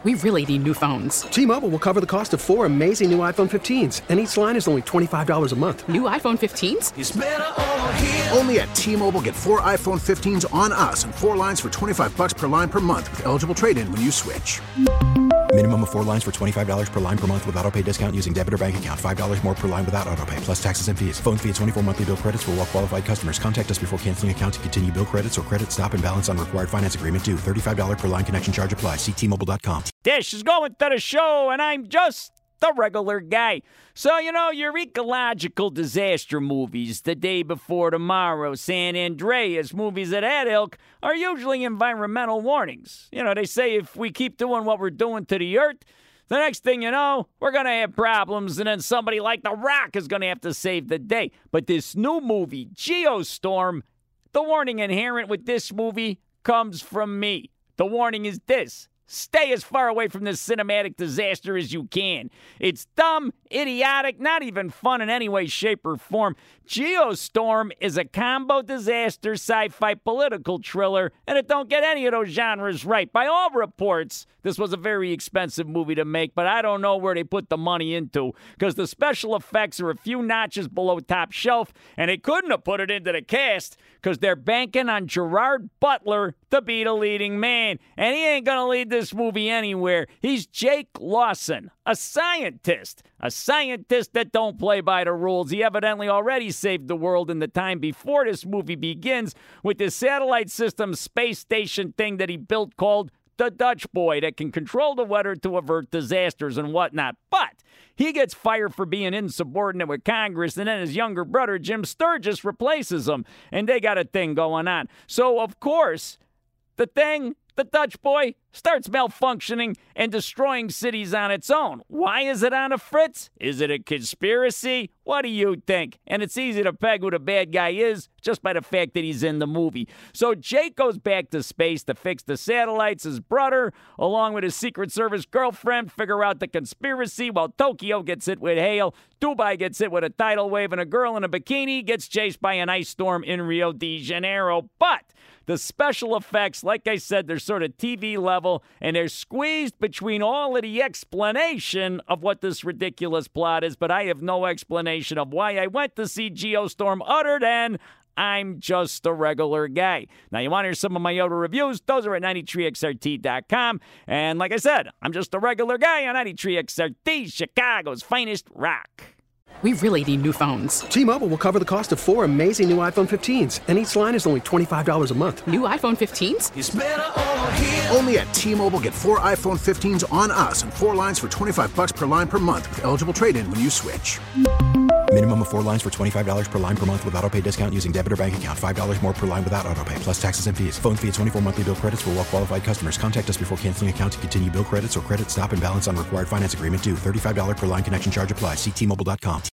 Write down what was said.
We really need new phones. T-Mobile will cover the cost of 4 amazing new iPhone 15s, and each line is only $25 a month. New iPhone 15s? It's better over here. Only at T-Mobile, get 4 iPhone 15s on us and 4 lines for $25 per line per month with eligible trade-in when you switch. Minimum of 4 lines for $25 per line per month with autopay discount using debit or bank account. $5 more per line without autopay, plus taxes and fees. Phone fee at 24 monthly bill credits for well-qualified customers. Contact us before canceling account to continue bill credits or credit stop and balance on required finance agreement due. $35 per line connection charge applies. See T-Mobile.com. Dish is going to the show, and I'm just the regular guy. So, your ecological disaster movies, The Day Before Tomorrow, San Andreas, movies of that ilk, are usually environmental warnings. They say if we keep doing what we're doing to the earth, the next thing you know, we're going to have problems, and then somebody like The Rock is going to have to save the day. But this new movie, Geostorm, the warning inherent with this movie comes from me. The warning is this: stay as far away from this cinematic disaster as you can. It's dumb, idiotic, not even fun in any way, shape, or form. Geostorm is a combo disaster sci-fi political thriller, and it don't get any of those genres right. By all reports, this was a very expensive movie to make, but I don't know where they put the money into, because the special effects are a few notches below top shelf, and they couldn't have put it into the cast, because they're banking on Gerard Butler to be the leading man, and he ain't gonna lead this movie anywhere. He's Jake Lawson, a scientist that don't play by the rules. He evidently already saved the world in the time before this movie begins with this satellite system space station thing that he built called the Dutch Boy that can control the weather to avert disasters and whatnot. But he gets fired for being insubordinate with Congress, and then his younger brother, Jim Sturgis, replaces him, and they got a thing going on. So, of course, the Dutch Boy, starts malfunctioning and destroying cities on its own. Why is it on a fritz? Is it a conspiracy? What do you think? And it's easy to peg who the bad guy is just by the fact that he's in the movie. So Jake goes back to space to fix the satellites. His brother, along with his Secret Service girlfriend, figure out the conspiracy while Tokyo gets hit with hail, Dubai gets hit with a tidal wave, and a girl in a bikini gets chased by an ice storm in Rio de Janeiro. But the special effects, like I said, they're sort of TV level, and they're squeezed between all of the explanation of what this ridiculous plot is, but I have no explanation of why I went to see Geostorm other than I'm just a regular guy. Now, you want to hear some of my Yoda reviews? Those are at 93XRT.com. And like I said, I'm just a regular guy on 93XRT, Chicago's finest rock. We really need new phones. T-Mobile will cover the cost of 4 amazing new iPhone 15s, and each line is only $25 a month. New iPhone 15s? It's better over here. Only at T-Mobile, get 4 iPhone 15s on us and 4 lines for $25 per line per month with eligible trade-in when you switch. Minimum of 4 lines for $25 per line per month with autopay discount using debit or bank account. $5 more per line without autopay, plus taxes and fees. Phone fee at 24 monthly bill credits for well-qualified customers. Contact us before canceling account to continue bill credits or credit stop and balance on required finance agreement due. $35 per line connection charge applies. See T-Mobile.com.